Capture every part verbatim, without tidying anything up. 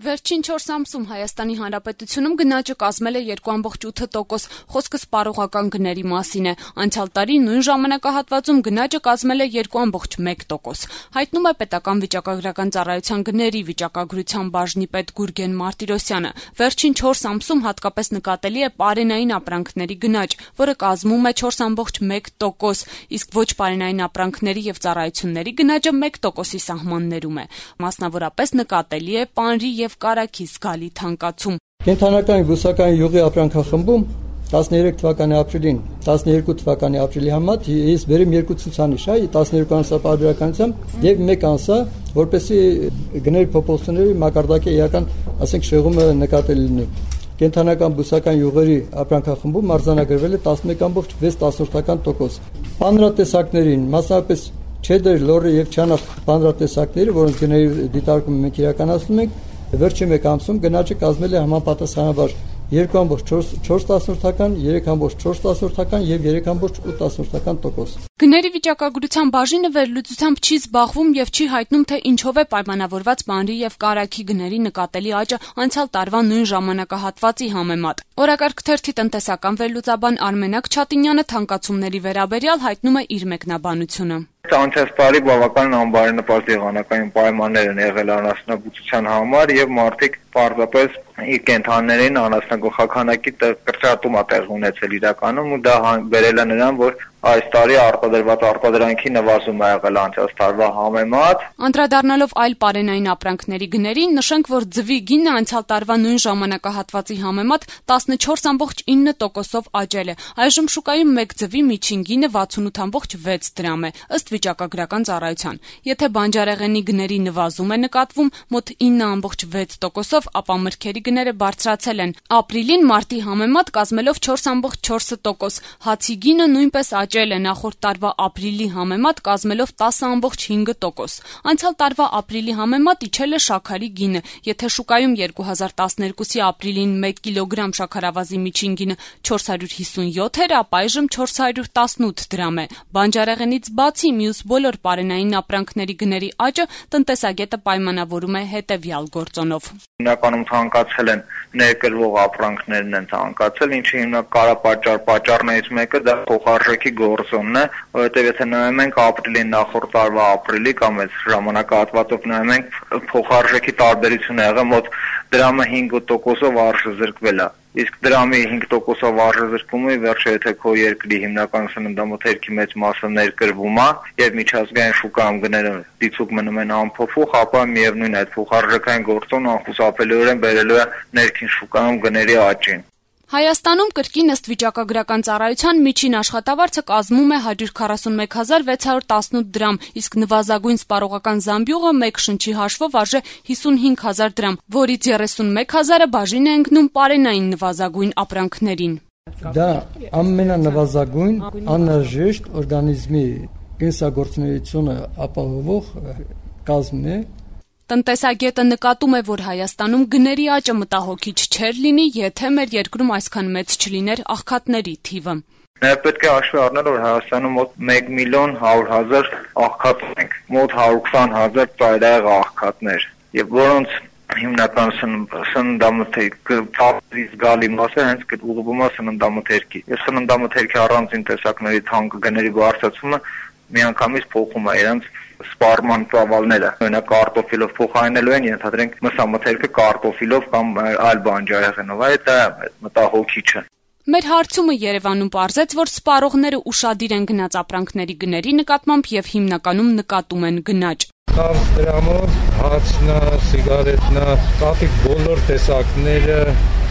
Վերջին չորս ամսում Հայաստանի Հանրապետությունում գնաճը կազմել է երկու կoma ութ տոկոս, խոսքը սպառողական գների մասին է։ Անցյալ տարի նույն ժամանակահատվածում գնաճը կազմել է երկու կoma մեկ տոկոս։ Հայտնում է Պետական վիճակագրական ծառայության գների վիճակագրության բաժնի պետ Գուրգեն Մարտիրոսյանը։ Վերջին չորս ամսում հատկապես նկատելի է պարենային ապրանքների գնաճ, որը կազմում է չորս կoma մեկ տոկոս, իսկ ոչ պարենային ապրանքների եւ ծառայությունների գնաճը մեկ տոկոսի սահմաններում է։ Մասնավորապես նկատելի է պանրի եւ կարագի զգալի թանկացում։ Կենտրոնական բուսական յուղի ապրանքախմբում տասներեք թվականի ապրիլին տասներկու թվականի ապրիլի համեմատ ես բերեմ երկու ցուցանիշ, այ տասներկու ամսվա պարբերականությամբ եւ մեկ ամսվա, որպեսզի գների փոփոխությունների մակարդակի էական, ասենք, շեղումը նկատելի լինի։ Կենտրոնական բուսական յուղերի ապրանքախմբում արձանագրվել է տասնմեկ կoma վեց տոկոս։ Պանրատեսակներին, մասնավորապես չեդեր, լորի եւ չանախ պանրատեսակները, որոնց գների դիտարկումը մենք իրականացնում ենք, վերջին մեկ ամսում գնաճը կազմել է համապատասխանաբար երկու կoma չորս, երեք կoma չորս եւ երեք կoma ութ տոկոս։ Գների վիճակագրության բաժինը վերլուծությամբ չի զբաղվում եւ չի հայտնում, թե ինչով է պայմանավորված պանրի եւ կարագի գների նկատելի աճը անցյալ տարվա նույն ժամանակահատվածի համեմատ։ Օրակարգ թերթի տնտեսական վերլուծաբան Արմենակ Չատինյանը թանկացումների վերաբերյալ հայտնում է իր մեկնաբանությունը։ Անցյալ տարի բավականին անբարենպաստ եղանակային պայմաններ են եղել անասնաբուծության համար եւ մարդիկ պարզապես իր կենդանիներին անասնագլխաքանակի կրճատում է տեղ ունեցել իրականում, ու դա բերել է նրան, որ այս տարի արտադրված արտադրանքի նվազում է եղել անցյալ տարվա համեմատ։ Անդրադառնալով այլ պարենային ապրանքների գներին, նշենք, որ ձվի գինը անցյալ տարվա նույն ժամանակահատվածի համեմատ տասնչորս կoma ինը տոկոսով աճել է։ Այժմ շուկայում մեկ ձվի միջին գինը վաթսունութ կoma վեց դրամ է, ըստ վիճակագրական ծառայության։ Եթե բանջարեղենի գների նվազում է նկատվում մոտ ինը կoma վեց տոկոսով, ապա մրգերի գները բարձրացել են։ Ապրիլին մարտի համեմատ կազմելով չորս կoma չորս տոկոս։ Հացի գինը նույնպես աճել է նախորդ տարվա ապրիլի համեմատ կազմելով տասը կoma հինգ տոկոս։ Անցյալ տարվա ապրիլի համեմատ իջել է շաքարի գինը։ Եթե շուկայում երկու հազար տասներկուսի ապրիլին մեկ կիլոգրամ շաքարավազի միջին գինը չորս հարյուր հիսունյոթ էր, ապա այժմ չորս հարյուր տասնութ դրամ է։ Բանջարեղենից բացի մյուս բոլոր պարենային ապրանքների գների աճը տնտեսագետը պայմանավորում է հետևյալ գործոնով։ Հիմնականում ցանկացել են ներկրվող ապրանքներն են ցանկացել, ինչի հիմնակարապատճառ պատճառներից մեկը դա փոխարժեքի գործոնն է, որովհետև եթե նայում ենք ապրիլին նախորդ տարվա ապրիլի կամ այս ժամանակահատվածով նայում ենք, փոխարժեքի տարբերությունը եղել մոտ դրամը հինգ տոկոսով արժը զրկվել է։ Իսկ դրամի հինգ տոկոսով արժը զրկումը վերջը եթե քո երկրի հիմնական սննդամթերքի մեծ մասը ներկրվում է եւ միջազգային շուկայում գները դիցուկ մնում են անփոփոխ, ապա միևնույն այդ փոխարժեքային գործոնը անխուսափելիորեն բերելու է ներքին շուկայում գների աճին։ Հայաստանում կրկին ըստ վիճակագրական ծառայության միջին աշխատավարձը կազմում է հարյուր քառասունմեկ հազար վեց հարյուր տասնութ դրամ, իսկ նվազագույն սպառողական զամբյուղը մեկ շնչի հաշվով արժե հիսունհինգ հազար դրամ, որից երեսունմեկ հազարը բաժին է ընկնում պարենային նվազագույն ապրանքներին։ Դա ամենանվազագույն անհրաժեշտ օրգանիզմի կենսագործունեությունը ապահովող կազմն է։ Տնտեսագետը նկատում է, որ Հայաստանում գների աճը մտահոգիչ չէր լինի, եթե մեր երկրում այսքան մեծ չլիներ աղքատների թիվը։ Նաև պետք է հաշվի առնել, որ Հայաստանում մոտ մեկ միլիոն հարյուր հազար աղքատ ունենք, մոտ հարյուր քսան հազար ծայրահեղ աղքատներ, եւ որոնց հիմնական սննդամթերքի զգալի մասը հենց ուղղվում է սննդամթերքի։ Եւ սննդամթերքի առանձին տեսակների թանկ գների բարձրացումը միանգամից փոխում է իրենց սպառման ծավալները։ Օրինակ կարտոֆիլով փոխարինելու են, ենթադրենք մսամթերքը կարտոֆիլով կամ այլ բանջարեղենով, այդ դա մտահոգիչ է։ Մեր հարցումը Երևանում պարզեց, որ սպառողները ուշադիր են գնաց ապրանքների գների նկատմամբ եւ հիմնականում նկատում են գնաճ։ Կարճ դրամով հացնա, սիգարետնա, կապիկ բոլոր տեսակները,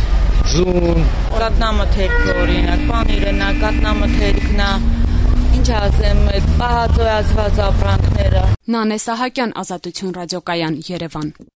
ձուն, կատնամթերքը օրինակ, պանիրենա, կատնամթերքնա, ինչ ասեմ, պահածոյացված ապրանքները։ Նանե Սահակյան, Ազատություն ռադիոկայան, Երևան։